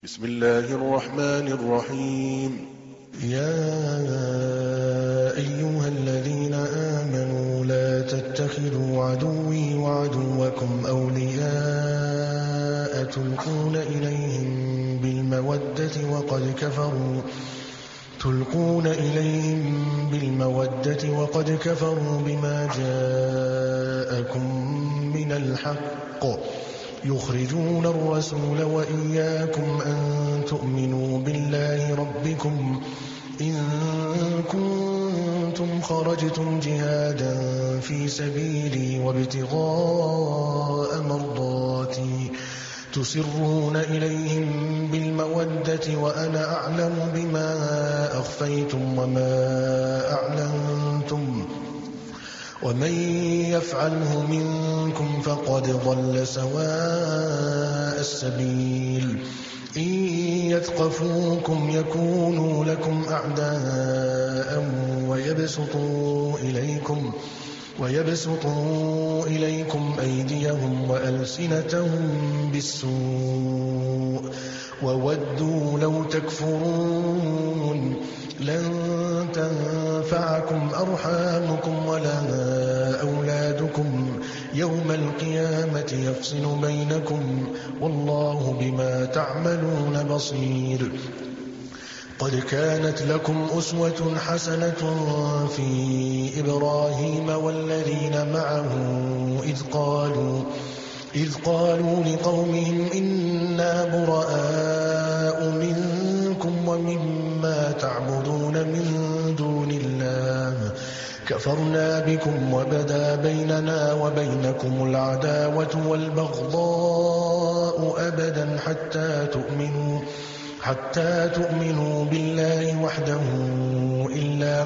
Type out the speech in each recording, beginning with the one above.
بسم الله الرحمن الرحيم. يا أيها الذين آمنوا لا تتخذوا عدوي وعدوكم أولياء تلقون إليهم بالمودة وقد كفروا بما جاءكم من الحق يخرجون الرسول وإياكم أن تؤمنوا بالله ربكم إن كنتم خرجتم جهادا في سبيلي وابتغاء مرضاتي تسرون إليهم بالمودة وأنا أعلم بما أخفيتم وما أعلنتم ومن يفعله منكم فقد ضل سواء السبيل إن يثقفوكم يكونوا لكم أعداء ويبسطوا إليكم أيديهم وألسنتهم بالسوء وودوا لو تكفرون لن تنفعكم أرحامكم ولا أولادكم يوم القيامة يفصل بينكم والله بما تعملون بصير. قد كانت لكم أسوة حسنة في إبراهيم والذين معه إذ قالوا لقومهم إنا براء منكم ومما تعبدون من دون الله كفرنا بكم وبدا بيننا وبينكم العداوة والبغضاء أبدا حتى تؤمنوا بالله وحده إلا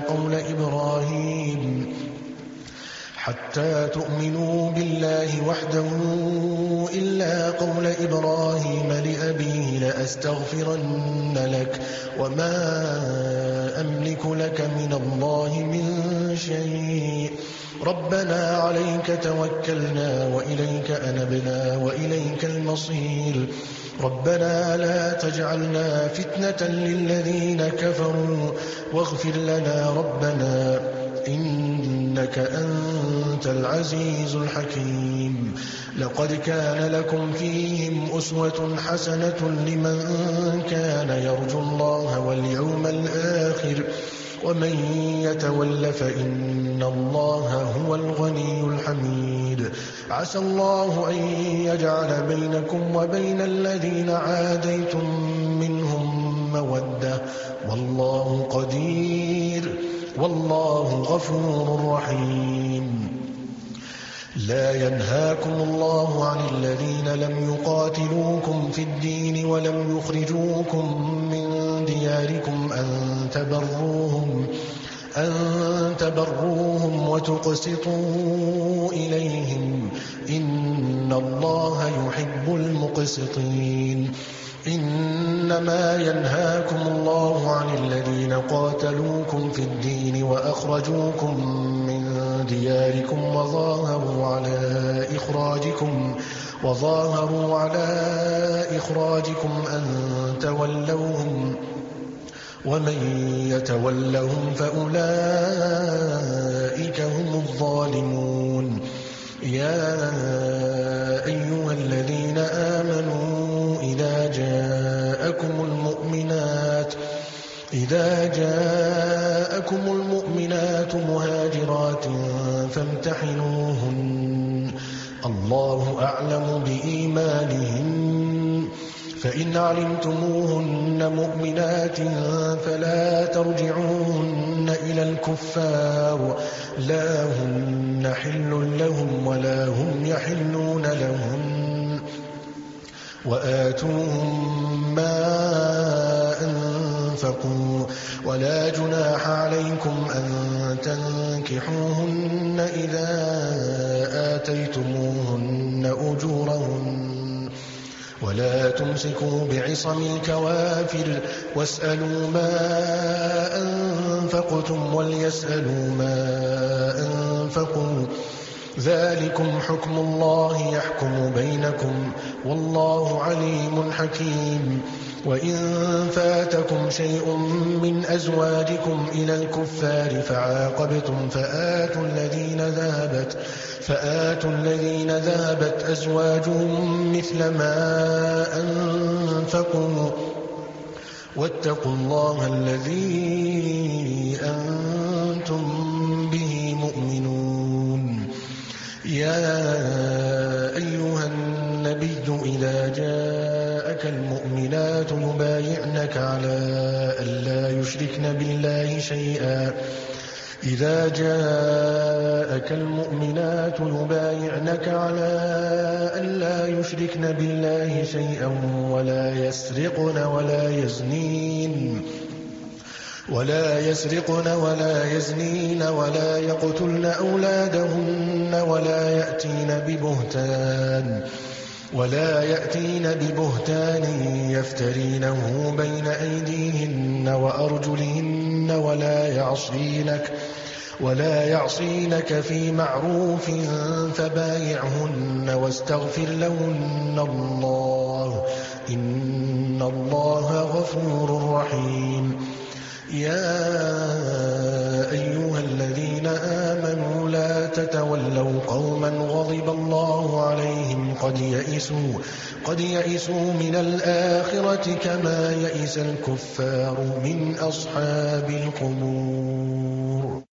قول إبراهيم لأبيه لأستغفرن لك وما أملك لك من الله من شيء ربنا عليك توكلنا وإليك أنبنا وإليك المصير ربنا لا تجعلنا فتنة للذين كفروا واغفر لنا ربنا إنك أنت العزيز الحكيم. لقد كان لكم فيهم أسوة حسنة لمن كان يرجو الله واليوم الآخر ومن يتول فإن الله هو الغني الحميد. عسى الله أن يجعل بينكم وبين الذين عاديتم منهم مودة والله قدير والله غفور رحيم. لا ينهاكم الله عن الذين لم يقاتلوكم في الدين ولم يخرجوكم من دياركم أن تبروهم وتقسطوا إليهم إن الله يحب المقسطين. إنما ينهاكم الله عن الذين قاتلوكم في الدين وأخرجوكم من دياركم وظاهروا على إخراجكم أن تولوهم ومن يتولهم فأولئك هم الظالمون. يا أيها الذين آمنوا إذا جاءكم المؤمنات مهاجرات فامتحنوهن الله أعلم بإيمانهن فإن علمتموهن مؤمنات فلا ترجعوهن إلى الكفار لا هن حل لهم ولا هم يحلون لهم وآتوهم ما أنفقوا ولا جناح عليكم أن تنكحوهن إذا آتيتموهن أجورهن ولا تمسكوا بعصم الكوافر واسألوا ما أنفقتم وليسألوا ما أنفقوا ذلكم حكم الله يحكم بينكم والله عليم حكيم. وإن فاتكم شيء من أزواجكم إلى الكفار فعاقبتم فآتوا الذين ذهبت أزواجهم مثل ما أنفقوا واتقوا الله الذي أنتم به مؤمنون. يا أيها النبي إذا جاءك المؤمنات يبايعنك على ألا يشركن بالله شيئا ولا يسرقن ولا يزنين ولا يقتلن أولادهن ولا يأتين ببهتان يفترينه بين أيديهن وأرجلهن ولا يعصينك في معروف فبايعهن واستغفر لهن الله إن الله غفور رحيم. يا أيها الذين آمنوا لا تتولوا قوما غضب الله عليهم قد يئسوا من الآخرة كما يئس الكفار من أصحاب القبور.